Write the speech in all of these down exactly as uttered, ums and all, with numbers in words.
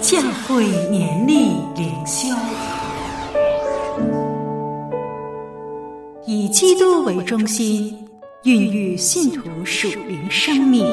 教会年历灵修，以基督为中心，孕育信徒属灵生命。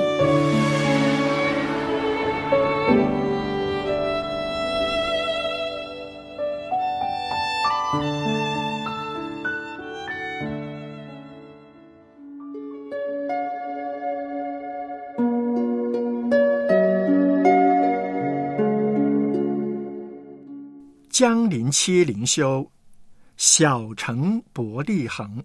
江林期灵修，小城伯利恒。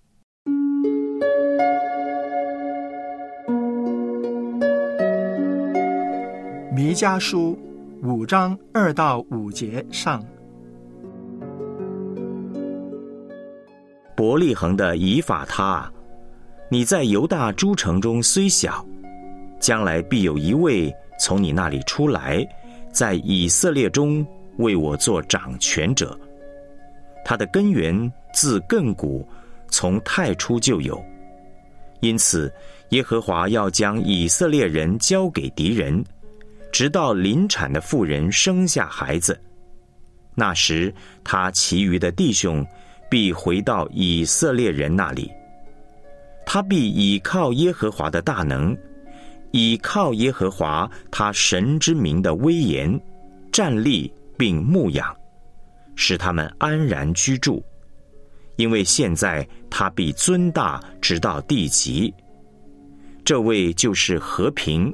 弥迦书五章二到五节上。 伯利恒的以法他，你在犹大诸城中虽小，将来必有一位从你那里出来，在以色列中为我做掌权者。他的根源自亘古，从太初就有。因此耶和华要将以色列人交给敌人，直到临产的妇人生下孩子。那时他其余的弟兄必回到以色列人那里。他必倚靠耶和华的大能，倚靠耶和华他神之名的威严，站立并牧养，使他们安然居住。因为现在他必尊大直到地极。这位就是和平。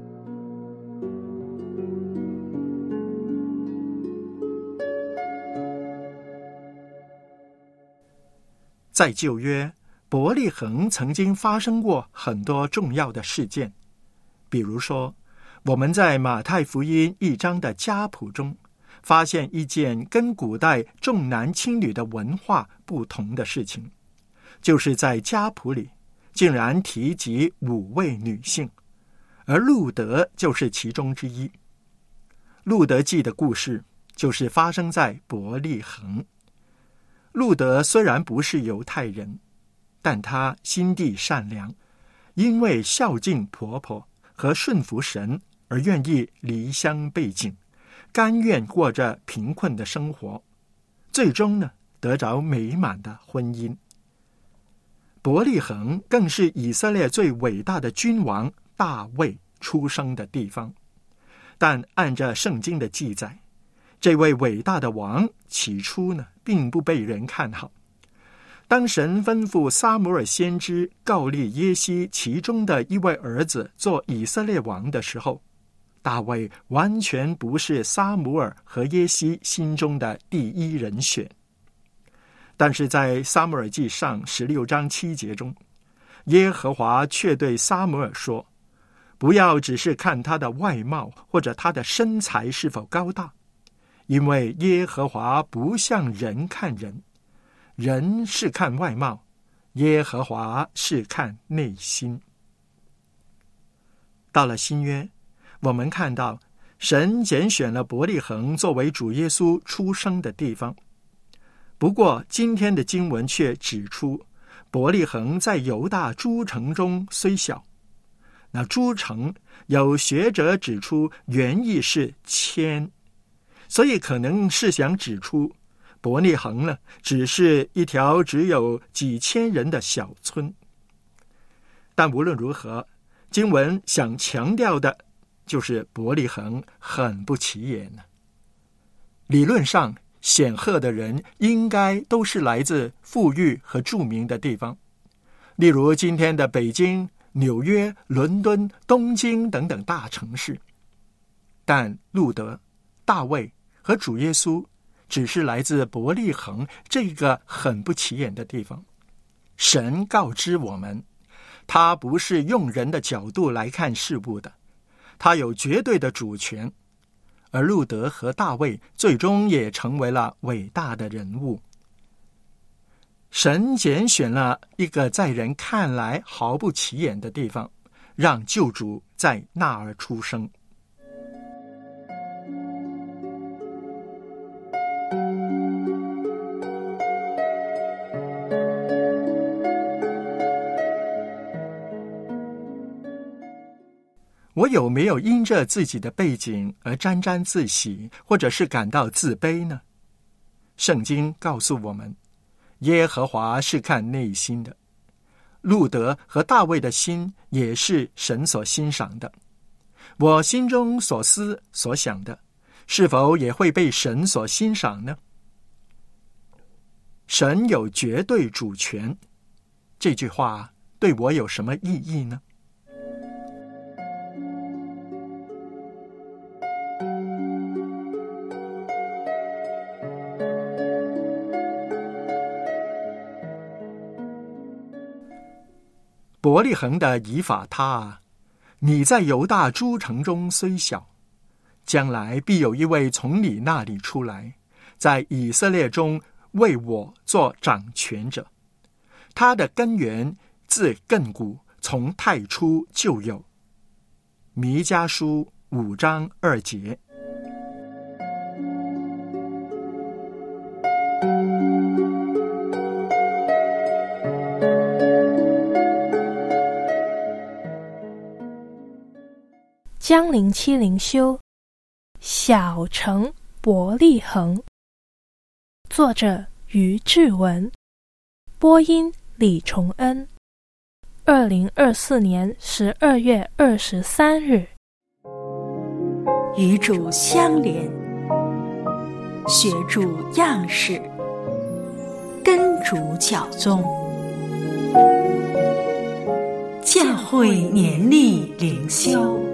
在旧约，伯利恒曾经发生过很多重要的事件，比如说我们在马太福音一章的家谱中发现一件跟古代重男轻女的文化不同的事情，就是在家谱里竟然提及五位女性，而路德就是其中之一。路德记的故事就是发生在伯利恒。路德虽然不是犹太人，但他心地善良，因为孝敬婆婆和顺服神而愿意离乡背井，甘愿过着贫困的生活，最终呢，得着美满的婚姻。伯利恒更是以色列最伟大的君王大卫出生的地方，但按着圣经的记载，这位伟大的王起初呢，并不被人看好。当神吩咐撒母耳先知告立耶西其中的一位儿子做以色列王的时候，大卫完全不是撒母耳和耶西心中的第一人选。但是在撒母耳记上十六章七节中，耶和华却对撒母耳说，不要只是看他的外貌或者他的身材是否高大，因为耶和华不像人看人，人是看外貌，耶和华是看内心。到了新约，我们看到神拣选了伯利恒作为主耶稣出生的地方。不过今天的经文却指出，伯利恒在犹大诸城中虽小。那诸城有学者指出原意是千，所以可能是想指出伯利恒呢，只是一条只有几千人的小村。但无论如何，经文想强调的就是伯利恒很不起眼呢。理论上，显赫的人应该都是来自富裕和著名的地方，例如今天的北京、纽约、伦敦、东京等等大城市。但路德、大卫和主耶稣只是来自伯利恒这个很不起眼的地方。神告知我们，他不是用人的角度来看事物的，他有绝对的主权。而路德和大卫最终也成为了伟大的人物。神拣选了一个在人看来毫不起眼的地方，让救主在那儿出生。我有没有因着自己的背景而沾沾自喜，或者是感到自卑呢？圣经告诉我们，耶和华是看内心的。路得和大卫的心也是神所欣赏的。我心中所思所想的，是否也会被神所欣赏呢？神有绝对主权，这句话对我有什么意义呢？伯利恒的以法他啊，你在犹大诸城中虽小，将来必有一位从你那里出来，在以色列中为我做掌权者。他的根源自亘古，从太初就有。弥迦书五章二节。 江陵七灵修，小城伯利恒。作者于志文，播音李崇恩。二零二四年十二月二十三日。 与主相连，学主样式，跟主教宗。教会年历灵修。